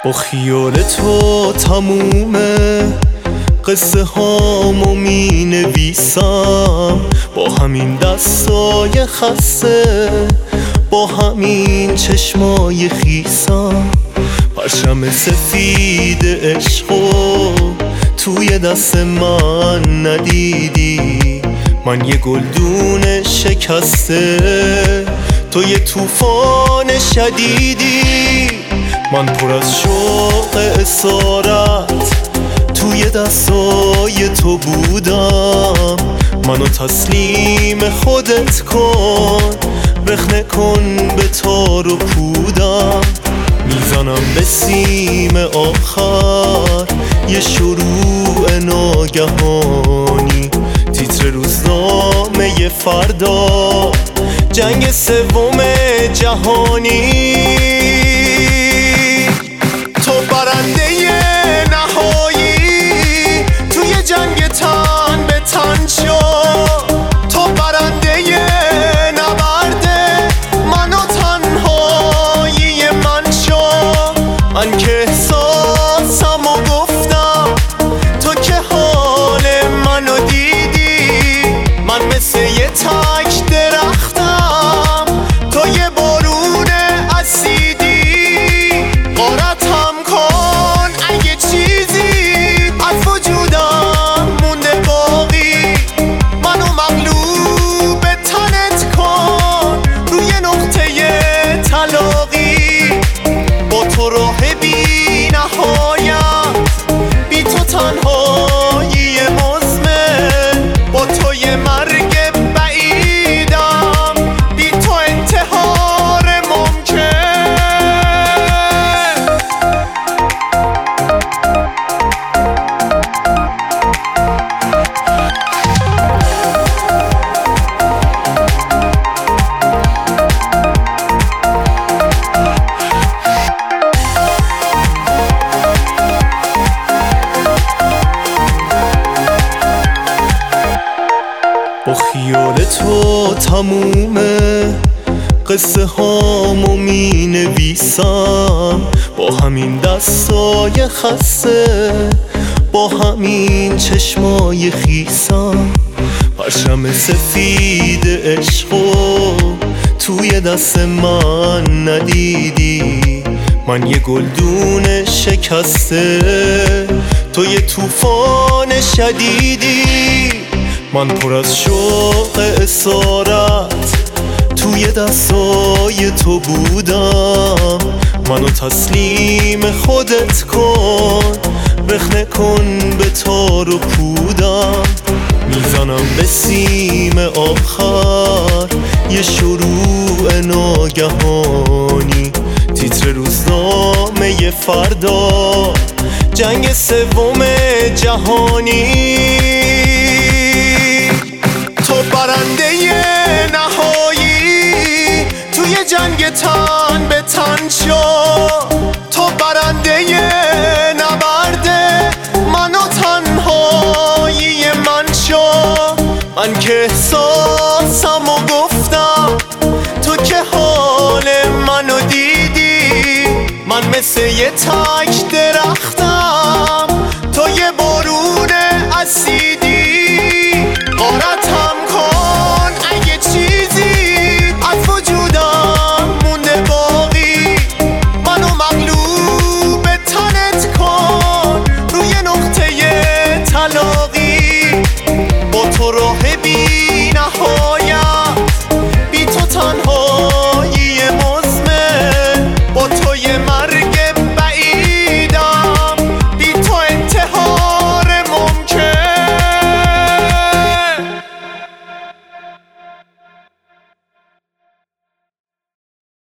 با خیال تو تمومه قصه هامو می نویسم، با همین دستای خسته، با همین چشمای خیسم. پرچم سفید عشقو توی دست من ندیدی، من یه گلدون شکسته، تو یه طوفان شدیدی. من پر از شوق اسارت توی دستای تو بودم، منو تسلیم خودت کن، رخنه کن به تار و پودم. میزنم به سیم آخر یه شروع ناگهانی، تیتر روزنامه فردا، جنگ سوم جهانی. تو برنده نهایی توی جنگ تن به تن شو، تو برنده نبرده من و تنهایی من شو. من که احساسمو گفتم، تو که حال منو دیدی، من مثل یه تک درختم، تو یه بارون اسیدی. غارتم کن اگه چیزی از وجودم مونده باقی، منو مغلوب تنت کن روی نقطه طلاقی. با تو راه بی نهایت، بی تو تنهایی مزمن، با تو یه مرگ بعیدم، بی تو انتحار ممکن. با خیال تو تمومه قصه هامو می نویسم، با همین دستای خسته، با همین چشمای خیسم. پرچم سفید عشقو توی دست من ندیدی، من یه گلدون شکسته، تو یه طوفان شدیدی. من پر از شوق اسارت توی دستای تو بودم، منو تسلیم خودت کن، رخنه کن به تار و پودم. میزنم به سیم آخر یه شروع ناگهانی، تیتر روزنامه فردا، جنگ سوم جهانی. تو برنده نهایی توی جنگ تن به تن شو، تو برنده نبرده من و تنهایی من شو. من که احساسمو گفتم، تو که حال منو دیدی، من مثل یه تک درختم، تو یه بارون اسیدی.